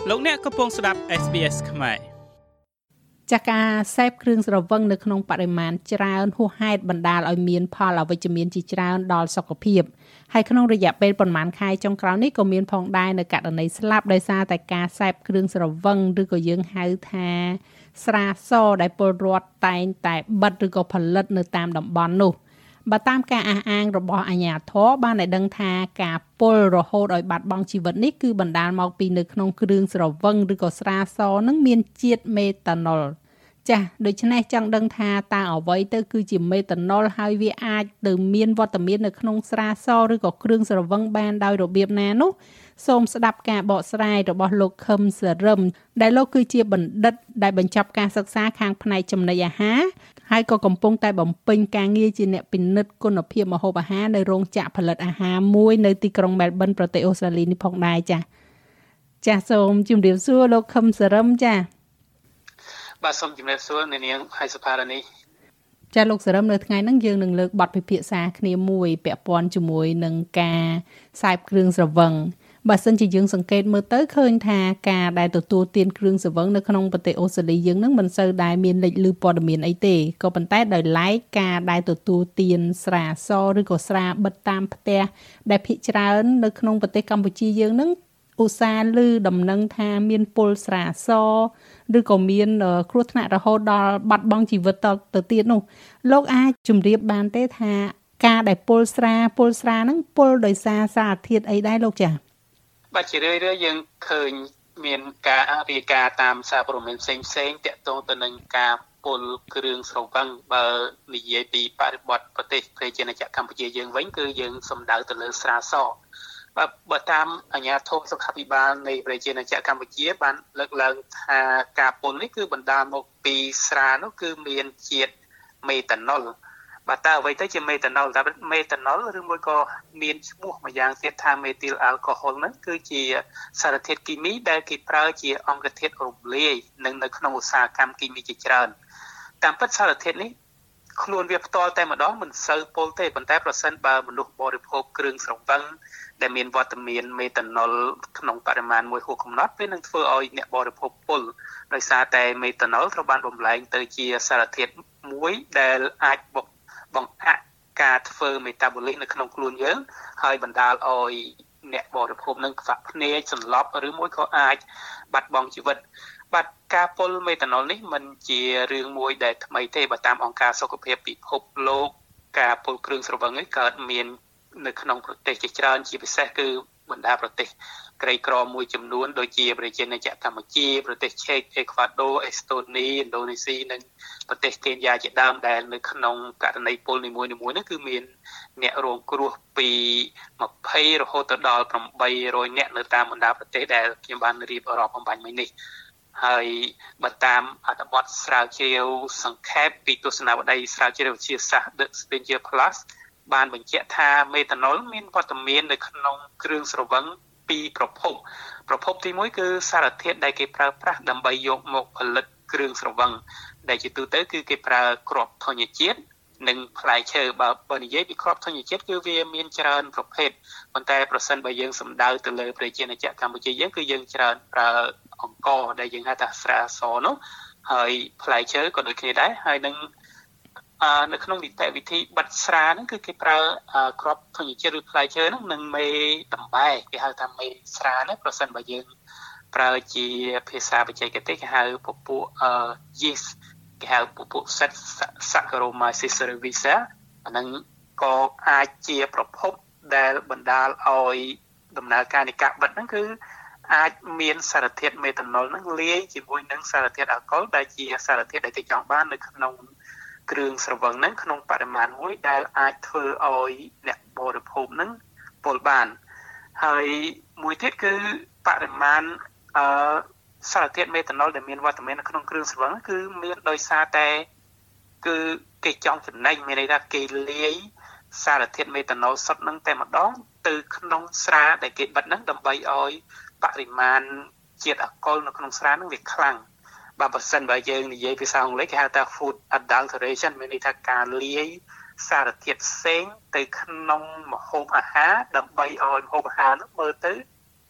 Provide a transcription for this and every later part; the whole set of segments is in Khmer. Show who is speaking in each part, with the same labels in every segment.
Speaker 1: លោកអ្នកកំពុងស្ដាប់ SBS ខ្មែរ
Speaker 2: ចាស់ការសេពគ្រឿងស្រវឹងនៅក្នុងបរិមាណច្រើនហួសហេតុបណ្ដាលឲ្យមានផលអវិជ្ជមានជាច្រើនដល់សុខភាពហើយក្នុងរយៈពេលប្រមាណខែចុងក្រោយនេះក៏មានផងដែរនៅករណីស្លាប់ដោយសារតែការសេពគ្រឿងស្រវឹងឬក៏យើងហៅថាស្រាសដែលពលរដ្ឋតែងតែបិទឬក៏ផលិតនៅតាមតំបន់នោះបើតាមការអះអាងរបស់អាជ្ញាធរបានឲ្យដឹងថាការពុលរហូតឲ្យបាត់បង់ជីវិតនេះគឺបណ្ដាលមកពីនៅក្នុងគ្រឿងស្រវឹងឬក៏ស្រាសនឹងមានជាតិមេតាណុលចា៎ដូច្នេះចង់ដឹងថាតើអ្វីទៅគឺជាមេតាណុលហើយវាអាចទៅមានវត្តមាននៅក្នុងស្រាសឬក៏គ្រឿងស្រវឹងបានដោយរបៀបណានោះសូមស្ដាប់ការបកស្រាយរបស់លោកខឹមសរឹមដែលលោកគឺជាបណ្ឌិតដែលបញ្ចប់ការសិក្សាខាងផ្នែកចំណីអាហារហើយក៏កំពុងតែបំពេញការងារជាអ្នកពិនិត្យគុណភាពម្ហូបអាហារនៅរោងចក្រផលិតអាហារមួយនៅទីក្រុងមែលប៊នប្រទេសអូស្ត្រាលីនេះផងដែរចា៎សូមជម្រាបសួរលោកខឹមសរឹមចា៎
Speaker 3: បាទសូមជម្រាបសួរអ្នកនាងហើយសុផារ៉ានី
Speaker 2: ចាលោកសរឹមនៅថ្ងៃហ្នឹងយើងនឹងលើកបទពិភាក្សាគ្នាមួយពាក់ព័ន្ធជាមួយនឹងការសេពគ្រឿងស្រវឹងបើសិនជាយើងសង្កេតមើលទៅឃើញថាការដែលទទួលទានគ្រឿងស្រវឹងនៅក្នុងប្រទេសអូស្ត្រាលីយើងនឹងមិនសូវដែលមានលេចលឺព័ត៌មានអីទេក៏ប៉ុន្តែដោយឡែកការដែលទទួលទានស្រាសឬក៏ស្រាបិទតាមផ្ទះដែលភាគច្រើននៅក្នុងប្រទេសកម្ពុជាយើងនឹងឧស្សាហ៍ឮដំណឹងថាមានពុលស្រាសឬក៏មានគ្រោះថ្នាក់រហូតដល់បាត់បង់ជីវិតទៅទៀតនោះលោកអាចជម្រាបបានទេថាការដែលពុលស្រាហ្នឹងពុលដោយសារសារធាតុអីដែរលោកចា៎
Speaker 3: បាទជារឿយៗយើងឃើញមានការរាយការណ៍តាមសារព័ត៌មានផ្សេងៗទាក់ទងទៅនឹងការពុលគ្រឿងស្រវឹងបើនិយាយពីបរិបទប្រទេសប្រជាណាចក្រកម្ពុជាយើងវិញគឺយើងសំដៅទៅលើស្រាសបើតាមអាជ្ញាធរសុខាភិបាលនៃប្រជាណាចក្រកម្ពុជាបានលើកឡើងថាការពុលនេះគឺបណ្ដាលមកពីស្រានោះគឺមានជាតិមេតាណុលបាទតើអ្វីទៅជាមេតាណុលតើមេតាណុលឬមួយក៏មានឈ្មោះមួយយ៉ាងទៀតថាមេទីលអាល់កុហុលហ្នឹងគឺជាសារធាតុគីមីដែលគេប្រើជាអង្គធាតុរំលាយនៅក្នុងឧស្សាហកម្មគីមីជាច្រើនតាមពិតសារធាតុនេះខ្លួនវាផ្ទាល់តែម្ដងមិនសូវពុលទេប៉ុន្តែប្រសិនបើមនុស្សបរិភោគគ្រឿងស្រវឹងដែលមានវត្តមានមេតាណុលក្នុងបរិមាណមួយហួសកំណត់វានឹងធ្វើឲ្យអ្នកបរិភោគពុលដោយសារតែមេតាណុលត្រូវបានបំលែងទៅជាសារធាតុមួយដែលអាចបង្អាក់ការធ្វើមេតាបូលិកនៅក្នុងខ្លួនយើងហើយបណ្ដាលឲ្យអ្នកបរិភោគនឹងខ្វាក់ភ្នែកសន្លប់ឬមួយក៏អាចបាត់បង់ជីវិតបាទការពុលមេតាណុលនេះមិនជារឿងមួយដែលថ្មីទេបើតាមអង្គការសុខភាពពិភពលោកការពុលគ្រឿងស្រវឹងនេះកើតមាននៅក្នុងប្រទេសជាច្រើនជាពិសេសគឺបណ្ដាប្រទេសក្រីក្រមួយចំនួនដូចជាប្រជាណាចក្រកម្ពុជាប្រទេសឆេកអេក្វាដូអេស្តូនីឥណ្ឌូនេស៊ីនិងប្រទេសកេនយ៉ាជាដើមដែលនៅក្នុងករណីពុលនីមួយៗនោះគឺមានអ្នករងគ្រោះពី20រហូតទៅដល់800អ្នកនៅតាមបណ្ដាប្រទេសដែលខ្ញុំបានរៀបរាប់អំបញ្ញមិញនេះហើយបើតាមអត្ថបទស្រាវជ្រាវសង្ខេបពីទស្សនវិស័យស្រាវជ្រាវវិទ្យាសាស្ត្រ The Springer Plus បានបញ្ជាក់ថាមេតាណុលមានវត្តមាននៅក្នុងគ្រឿងស្រវឹងពីរប្រភពទី1គឺសារធាតុដែលគេប្រើប្រាស់ដើម្បីយកមកផលិតគ្រឿងស្រវឹងដែលជាទូទៅគឺគេប្រើគ្រាប់ធញ្ញជាតិនិងផ្លែឈើបើនិយាយពីគ្រាប់ធញ្ញជាតិគឺវាមានច្រើនប្រភេទប៉ុន្តែប្រសិនបើយើងសំដៅទៅលើប្រជាណាចក្រកម្ពុជាយើងគឺយើងច្រើនប្រើអង្ករដែលយើងហៅថាស្រាសនោះហើយផ្លែឈើក៏ដូចគ្នាដែរហើយនឹងនៅក្នុងនីតិវិធីបិទស្រាហ្នឹងគឺគេប្រើគ្រាប់ធញ្ញជាតិឬផ្លែឈើហ្នឹងនឹងមេតំបែគេហៅថាមេស្រាហ្នឹងប្រសិនបើយើងប្រើជាភាសាបច្ចេកទេសគេហៅពពួកyeast គេហៅពពួក Saccharomyces cerevisiae អាហ្នឹងក៏អាចជាប្រភពដែលបណ្ដាលឲ្យដំណើរការនៃការបិទហ្នឹងគឺអាចមានសារធាតុមេតាណុលហ្នឹងលាយជាមួយនឹងសារធាតុអាល់កុលដែលជាសារធាតុដែលគេចង់បាននៅក្នុងគ្រឿងស្រវឹងហ្នឹងក្នុងបរិមាណមួយដែលអាចធ្វើឲ្យអ្នកបរិភោគហ្នឹងពុលបានហើយមួយទៀតគឺបរិមាណសារធាតុមេតាណុលដែលមានវត្តមាននៅក្នុងគ្រឿងស្រវឹងគឺមានដោយសារតែគឺគេចង់ចំណេញមានន័យថាគេលាយសារធាតុមេតាណុលសុទ្ធហ្នឹងតែម្ដងទៅក្នុងស្រាដែលគេបិទហ្នឹងដើម្បីឲ្យបរិមាណជាតិអាល់កុលនៅក្នុងស្រាហ្នឹងវាខ្លាំងបើសិនបើយើងនិយាយភាសាអង់គ្លេសគេហៅថា food adulteration មានន័យថាការលាយសារធាតុផ្សេងទៅក្នុងម្ហូបអាហារដើម្បីឲ្យម្ហូបអាហារនោះមើលទៅ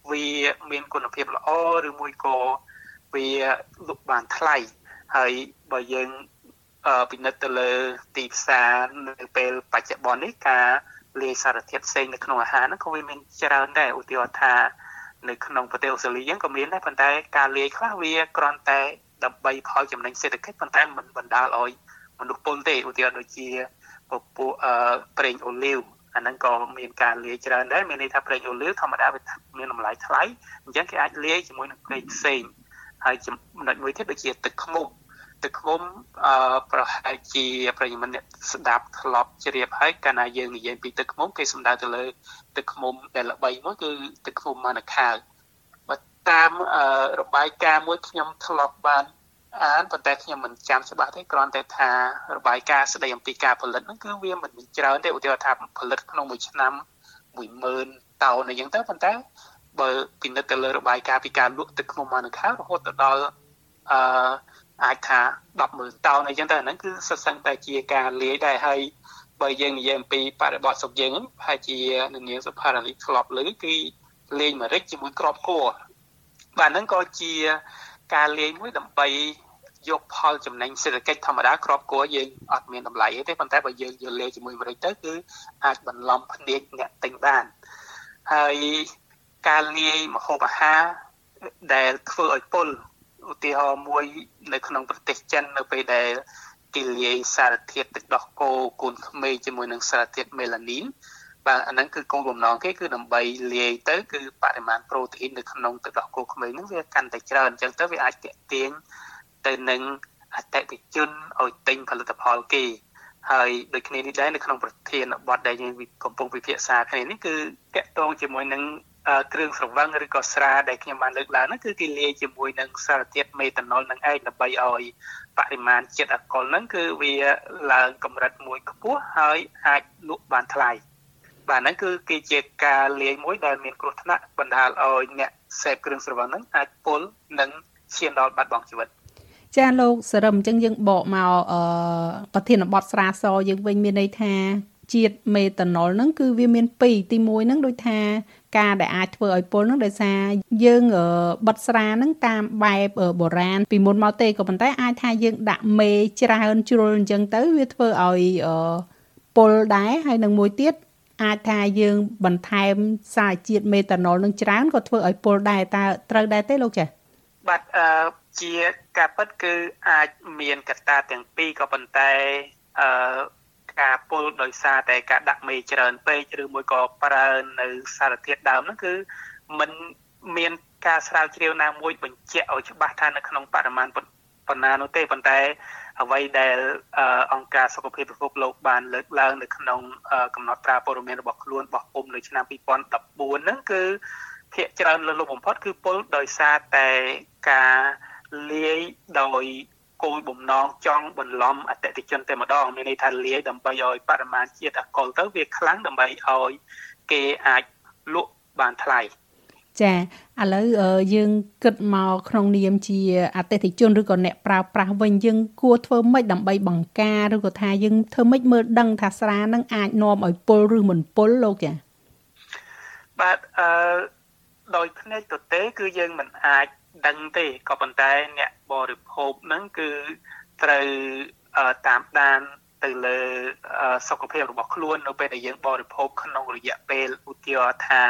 Speaker 3: វាមានគុណភាពល្អឬមួយក៏វាលក់បានថ្លៃហើយបើយើងពិនិត្យទៅលើទីផ្សារនៅពេលបច្ចុប្បន្ននេះការលាយសារធាតុផ្សេងនៅក្នុងអាហារហ្នឹងក៏វាមានច្រើនដែរឧទាហរណ៍ថានៅក្នុងប្រទេសអូស្ត្រាលីហ្នឹងក៏មានដែរប៉ុន្តែការលាយខ្លះវាគ្រាន់តែដើម្បីផលចំណេញសេដ្ឋកិច្ចប៉ុន្តែមិនបណ្ដាលឲ្យមនុស្សពុលទេឧទាហរណ៍ដូចជាពពួកប្រេងអូលីវអាហ្នឹងក៏មានការលាយច្រើនដែរមានន័យថាប្រេងអូលីវធម្មតាវាមានតម្លៃថ្លៃអញ្ចឹងគេអាចលាយជាមួយនឹងប្រេងផ្សេងហើយចំណុចមួយទៀតដូចជាទឹកឃ្មុំប្រហែលជាប្រិយមិត្តអ្នកស្ដាប់ធ្លាប់ជ្រាបហើយកាលណាយើងនិយាយពីទឹកឃ្មុំគេសំដៅទៅលើទឹកឃ្មុំដែលល្បីមួយគឺទឹកឃ្មុំម៉ាណាខាវបើតាមរបាយការណ៍មួយខ្ញុំធ្លាប់បានអានប៉ុន្តែខ្ញុំមិនចាំច្បាស់ទេគ្រាន់តែថារបាយការណ៍ស្ដីអំពីការផលិតហ្នឹងគឺវាមិនច្រើនទេឧទាហរណ៍ថាផលិតក្នុងមួយឆ្នាំ10000តោនអីចឹងទៅប៉ុន្តែបើពិនិត្យទៅលើរបាយការណ៍ពីការលក់ទឹកឃ្មុំម៉ាណាខាវរហូតទៅដល់អាចថា 100000 តោនអីចឹងទៅអាហ្នឹងគឺសិតសឹងតែជាការលាយដែរហើយបើយើងនិយាយអំពីបរិបទស្រុកយើងហ្នឹងប្រហែលជានាងសុផារ៉ានីធ្លាប់លើគឺលេងម្រេចជាមួយក្របគួរបាទហ្នឹងក៏ជាការលេងមួយដើម្បីយកផលចំណេញសេដ្ឋកិច្ចធម្មតាក្របគួរយើងអត់មានតម្លៃទេប៉ុន្តែបើយើងយកលេងជាមួយម្រេចទៅគឺអាចបន្លំភ្នែកអ្នកទិញបានហើយការលាយម្ហូបអាហារដែលធ្វើឲ្យពុលឧទាហរណ៍មួយនៅក្នុងប្រទេសចិននៅពេលដែលគេលាយសារធាតុទឹកដោះគោកូនក្មេងជាមួយនឹងសារធាតុមេឡានីនបាទអាហ្នឹងគឺគោលបំណងគេគឺដើម្បីលាយទៅគឺបរិមាណប្រូតេអ៊ីននៅក្នុងទឹកដោះគោក្មេងហ្នឹងវាកាន់តែច្រើនអញ្ចឹងទៅវាអាចទាក់ទាញទៅនឹងអតិថិជនឲ្យទិញផលិតផលគេហើយដូចគ្នានេះដែរនៅក្នុងប្រធានបទដែលយើងកំពុងពិភាក្សាគ្នានេះគឺតាក់ទងជាមួយនឹងគ្រឿងស្រវឹងឬក៏ស្រាដែលខ្ញុំបានលើកឡើងហ្នឹងគឺគេលាយជាមួយនឹងសារធាតុមេតាណុលនឹងឯងដើម្បីឲ្យបរិមាណជាតិអាល់កុលហ្នឹងគឺវាឡើងកម្រិតមួយខ្ពស់ហើយអាចលក់បានថ្លៃបាទហ្នឹងគឺគេជាការលាយមួយដែលមានគ្រោះថ្នាក់បណ្ដាលឲ្យអ្នកសេពគ្រឿងស្រវឹងហ្នឹងអាចពុលនិងឈានដល់បាត់បង់ជីវិត
Speaker 2: ចាលោកសរឹមអញ្ចឹងយើងបកមកប្រធានបទស្រាសយើងវិញមានន័យថាជាតិមេតាណុលហ្នឹងគឺវាមាន2ទី1ហ្នឹងដូចថាការដែលអាចធ្វើឲ្យពុលហ្នឹងដោយសារយើងបិទស្រាហ្នឹងតាមបែបបុរាណពីមុនមកទេក៏ប៉ុន្តែអាចថាយើងដាក់មេច្រើនជ្រុលអញ្ចឹងទៅវាធ្វើឲ្យពុលដែរហើយនឹងមួយទៀតអាចថាយើងបន្ថែមសារជាតិមេតាណុលនឹងច្រើនក៏ធ្វើឲ្យពុលដែរតើត្រូវដែរទេលោកចា៎
Speaker 3: បាទជាការពិតគឺអាចមានកត្តាទាំងពីរក៏ប៉ុន្តែការពុលដោយសារតែការដាក់មេច្រើនពេកឬមួយក៏ប្រើនៅសារធាតុដើមហ្នឹងគឺมันមានការស្រាវជ្រាវណាមួយបញ្ជាក់ឲ្យច្បាស់ថានៅក្នុងបរិមាណប៉ុណ្ណានោះទេប៉ុន្តែអ្វីដែលអង្គការសុខភាពពិភពលោកបានលើកឡើងនៅក្នុងកំណត់ត្រាព័ត៌មានរបស់ខ្លួនរបស់ពុំនៅឆ្នាំ2014ហ្នឹងគឺភាគច្រើនលើសលប់បំផុតគឺពុលដោយសារតែការលាយដោយគោលបំណងចង់បន្លំអតិថិជនតែម្ដងមានន័យថាលាយដើម្បីឲ្យបរិមាណជាតិអាល់កុលទៅវាខ្លាំងដើម្បីឲ្យគេអាចលក់បានថ្លៃ
Speaker 2: ចាឥឡូវយើងគិតមកក្នុងនាមជាអតិថិជនឬក៏អ្នកប្រើប្រាស់វិញយើងគួរធ្វើម៉េចដើម្បីបង្ការឬក៏ថាយើងធ្វើម៉េចមើលដឹងថាស្រានឹងអាចនាំឲ្យពុលឬមិនពុលលោកចា
Speaker 3: បាទដោយភ្នែកទទេគឺយើងមិនអាចដឹងទេក៏ប៉ុន្តែអ្នកបរិភោគហ្នឹងគឺត្រូវតាមដានទៅលើសុខភាពរបស់ខ្លួននៅពេលដែលយើងបរិភោគក្នុងរយៈពេលឧទាហរណ៍ថា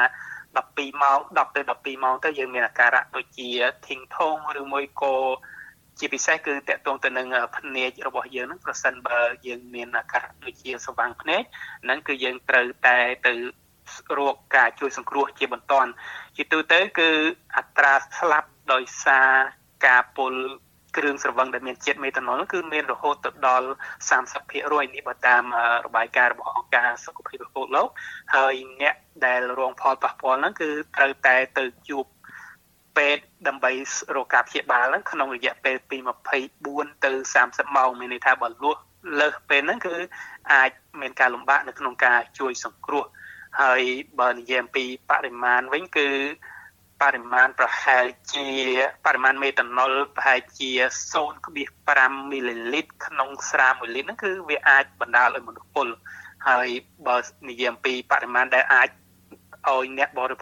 Speaker 3: 12ម៉ោង10ទៅ12ម៉ោងទៅយើងមានអាការៈដូចជាធីងធងឬមួយក៏ជាពិសេសគឺតកតងទៅនឹងភ្នែករបស់យើងហ្នឹងប្រសិនបើយើងមានអាការៈដូចជាស្វាំងភ្នែកហ្នឹងគឺយើងត្រូវតែទៅរកការជួយសង្គ្រោះជាបន្ទាន់ជាទូទៅគឺអត្រាស្លាប់ដោយសារការពុលគ្រឿងស្រវឹងដែលមានជាតិមេតាណុលគឺមានរហូតទៅដល់ 30% នេះបើតាមរបាយការណ៍របស់អង្គការសុខភាពពិភពលោកហើយអ្នកដែលរងផលប៉ះពាល់ហ្នឹងគឺត្រូវតែទៅជួបពេទ្យដើម្បីរកការព្យាបាលហ្នឹងក្នុងរយៈពេលពី24ទៅ30ម៉ោងមានន័យថាបើលើសពេលហ្នឹងគឺអាចមានការលំបាកនៅក្នុងការជួយសង្គ្រោះហើយបើនិយាយអំពីបរិមាណវិញគឺបរិមាណប្រហែលជាបរិមាណមេតាណុលប្រហែលជា 0.5 មីលីលីត្រក្នុងស្រា1លីត្រហ្នឹងគឺវាអាចបណ្ដាលឲ្យមនុស្សពុលហើយបើនិយាយអំពីបរិមាណដែលអាចឲ្យអ្នកបរិភោគ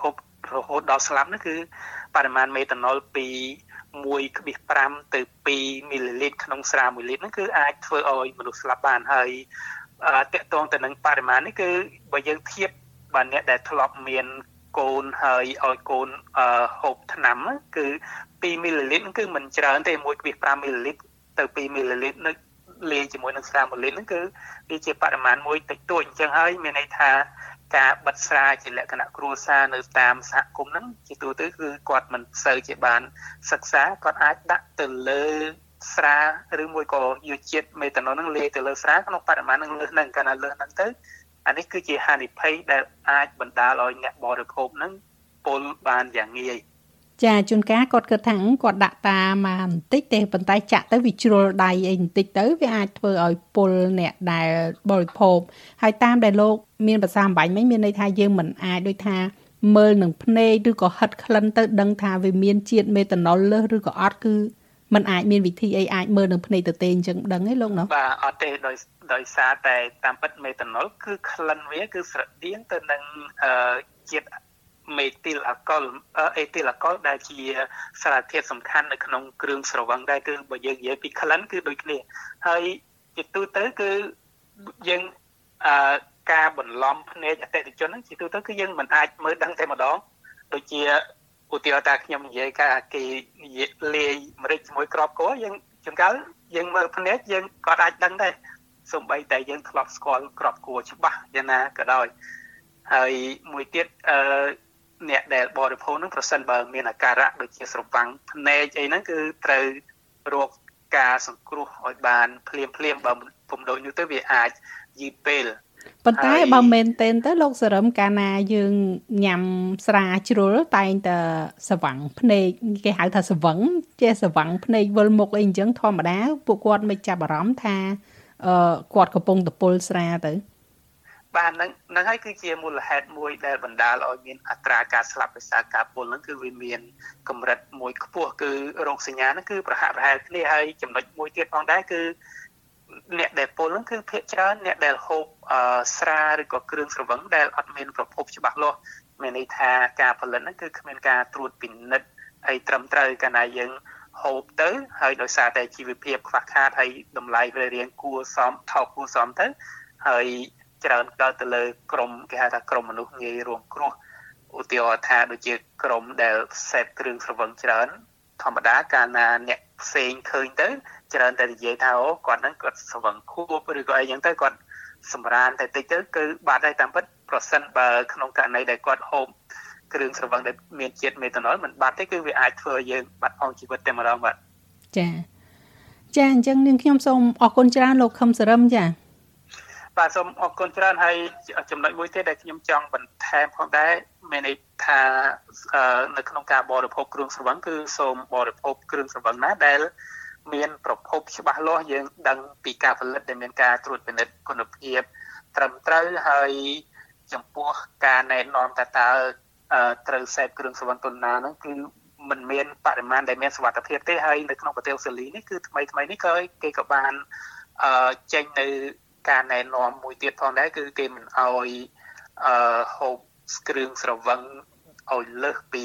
Speaker 3: រហូតដល់ស្លាប់នោះគឺបរិមាណមេតាណុលពី 1.5 ទៅ 2 មីលីលីត្រក្នុងស្រា1លីត្រហ្នឹងគឺអាចធ្វើឲ្យមនុស្សស្លាប់បានហើយតកតងទៅនឹងបរិមាណនេះគឺបើយើងធៀបបាទអ្នកដែលធ្លាប់មានកូនហើយឲ្យកូនហូបថ្នាំគឺ 2 មីលីលីត្រគឺមិនច្រើនទេ 1.5 មីលីលីត្រទៅ 2 មីលីលីត្រនៅលាយជាមួយនឹងស្រា1លីត្រហ្នឹងគឺវាជាបរិមាណមួយតិចតួចអញ្ចឹងហើយមានន័យថាការបិទស្រាជាលក្ខណៈគ្រួសារនៅតាមសហគមន៍ហ្នឹងជាទូទៅគឺគាត់មិនសូវជាបានសិក្សាគាត់អាចដាក់ទៅលើស្រាឬមួយក៏យុជាតិមេតាណុលហ្នឹងលាយទៅលើស្រាក្នុងបរិមាណហ្នឹងលើសហ្នឹងកាលណាលើសហ្នឹងទៅអានេះគឺជាហានិភ័យដែលអាចបណ្ដាលឲ្យអ្នកបរិភោគហ្នឹងពុលបានយ៉ាងងាយ
Speaker 2: ចាជួនកាលគាត់គិតថាគាត់ដាក់តាមបន្តិចទេប៉ុន្តែចាក់ទៅវាជ្រុលដៃអីបន្តិចទៅវាអាចធ្វើឲ្យពុលអ្នកដែលបរិភោគហើយតាមដែលលោកមានភាសាអំបញ្ញមិញមានន័យថាយើងមិនអាចដូចថាមើលនឹងភ្នែកឬក៏ហិតក្លិនទៅដឹងថាវាមានជាតិមេតាណុលលើសឬក៏អត់គឺมันអាចមានវិធីអីអាចមើលនឹងភ្នែកទៅទេអញ្ចឹងដឹងទេលោកណោះ
Speaker 3: បាទអត់ទេដោយសារតែតាមពិតមេតាណុលគឺក្លិនវាគឺស្រដៀងទៅនឹងជាតិមេទីលអាល់កុលអេទីលអាល់កុលដែលជាសារធាតុសំខាន់នៅក្នុងគ្រឿងស្រវឹងដែរគឺបើយើងនិយាយពីក្លិនគឺដូចគ្នាហើយជាទូទៅគឺយើងការបន្លំភ្នែកអតិថិជនហ្នឹងជាទូទៅគឺយើងមិនអាចមើលដឹងតែម្ដងដូចជាឧទាហរណ៍ថាខ្ញុំនិយាយការគេនិយាយលាយម្រេចជាមួយក្របគោយើងជួនកាលយើងមើលភ្នែកយើងក៏អាចដឹងដែរសូម្បីតែយើងធ្លាប់ស្គាល់ក្របគោច្បាស់យ៉ាងណាក៏ដោយហើយមួយទៀតអ្នកដែលបរិភោគនឹងប្រសិនបើមានអាការៈដូចជាស្រវាំងភ្នែកអីហ្នឹងគឺត្រូវរកការសង្គ្រោះឲ្យបានភ្លាមបើពុំដូចនោះទៅវាអាចយឺតពេល
Speaker 2: ប៉ុន្តែបើមែនទេទៅលោកសរឹមកាលណាយើងញ៉ាំស្រាជ្រុលតែងតែស្រវាំងភ្នែកគេហៅថាស្រវឹងចេះស្រវាំងភ្នែកវិលមុខអីអញ្ចឹងធម្មតាពួកគាត់មិនចាប់អារម្មណ៍ថាគាត់កំពុងតពុលស្រាទៅ
Speaker 3: បាទហ្នឹងហើយគឺជាមូលហេតុមួយដែលបណ្ដាលឲ្យមានអត្រាការស្លាប់ដោយសារការពុលហ្នឹងគឺវាមានកម្រិតមួយខ្ពស់គឺរោគសញ្ញាហ្នឹងគឺប្រហាក់ប្រហែលគ្នាហើយចំណុចមួយទៀតផងដែរគឺអ្នកដែលពុលហ្នឹងគឺភាគច្រើនអ្នកដែលហូបស្រាឬក៏គ្រឿងស្រវឹងដែលអត់មានប្រភពច្បាស់លាស់មានន័យថាការផលិតហ្នឹងគឺគ្មានការត្រួតពិនិត្យអីត្រឹមត្រូវកាលណាយើងហូបទៅហើយដោយសារតែជីវភាពខ្វះខាតហើយតម្លៃវារៀងគួរសមថោកគួរសមទៅហើយច្រើនកើតទៅលើក្រុមគេហៅថាក្រុមមនុស្សងាយរងគ្រោះឧទាហរណ៍ថាដូចជាក្រុមដែលសេពគ្រឿងស្រវឹងច្រើនធម្មតាកាលណាអ្នកផ្សេងឃើញទៅច្រើនតែនិយាយថាអូគាត់ហ្នឹងគាត់ស្រវឹងខួបឬក៏អីចឹងទៅគាត់សម្រានតែតិចទៅគឺបាត់ហើយតាមពិតប្រសិនបើក្នុងករណីដែលគាត់ហូបគ្រឿងស្រវឹងដែលមានជាតិមេតាណុលមិនបាត់ទេគឺវាអាចធ្វើឲ្យយើងបាត់បង់ជីវិតតែម្ដងបាទ
Speaker 2: ចាអញ្ចឹងនាងខ្ញុំសូមអរគុណច្រើនលោកខឹមសរឹមចា
Speaker 3: បាទសូមអរគុណច្រើនហើយចំណុចមួយទៀតដែលខ្ញុំចង់បន្ថែមផងដែរមានន័យថានៅក្នុងការបរិភោគគ្រឿងស្រវឹងគឺសូមបរិភោគគ្រឿងស្រវឹងណាដែលមានប្រភពច្បាស់លាស់យើងដឹងពីការផលិតដែលមានការត្រួតពិនិត្យគុណភាពត្រឹមត្រូវហើយចំពោះការណែនាំតើត្រូវសេពគ្រឿងស្រវឹងទុនណាហ្នឹងគឺមិនមានបរិមាណដែលមានសុវត្ថិភាពទេហើយនៅក្នុងប្រទេសអូស្ត្រាលីនេះគឺថ្មីនេះក៏គេក៏បានចេញនៅការណែនាំមួយទៀតផងដែរគឺគេមិនអោយហូបគ្រឿងស្រវឹងឲ្យលើសពី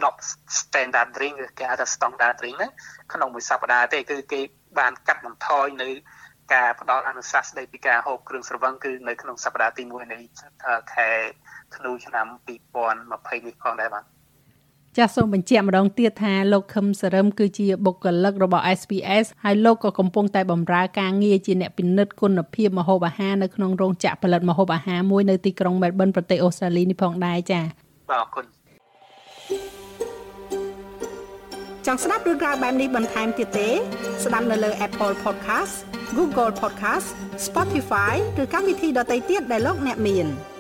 Speaker 3: 10 standard drink គេហៅថា standard drink ណាក្នុងមួយសប្តាហ៍ទេគឺគេបានកាត់បន្ថយនៅការផ្ដល់អនុសាសន៍ស្ដីពីការហូបគ្រឿងស្រវឹងគឺនៅក្នុងសប្តាហ៍ទី1នៃខែធ្នូឆ្នាំ2020នេះផងដែរបាទ
Speaker 2: ចាសសូមបញ្ជាក់ម្ដងទៀតថាលោកខឹមសរឹមគឺជាបុគ្គលិករបស់ SPS ហើយលោកក៏កំពុងតែបម្រើការងារជាអ្នកពិនិត្យគុណភាពម្ហូបអាហារនៅក្នុងរោងចក្រផលិតម្ហូបអាហារមួយនៅទីក្រុង Melbourne ប្រទេសអូស្ត្រាលីនេះផងដែរចា៎
Speaker 3: បាទអរគុណ
Speaker 2: ចង់ស្ដាប់រឿងរ៉ាវបែបនេះបន្ថែមទៀតទេស្ដាប់នៅលើ Apple Podcast Google Podcast Spotify ឬកម្មវិធីដទៃទៀតដែលលោកអ្នកមាន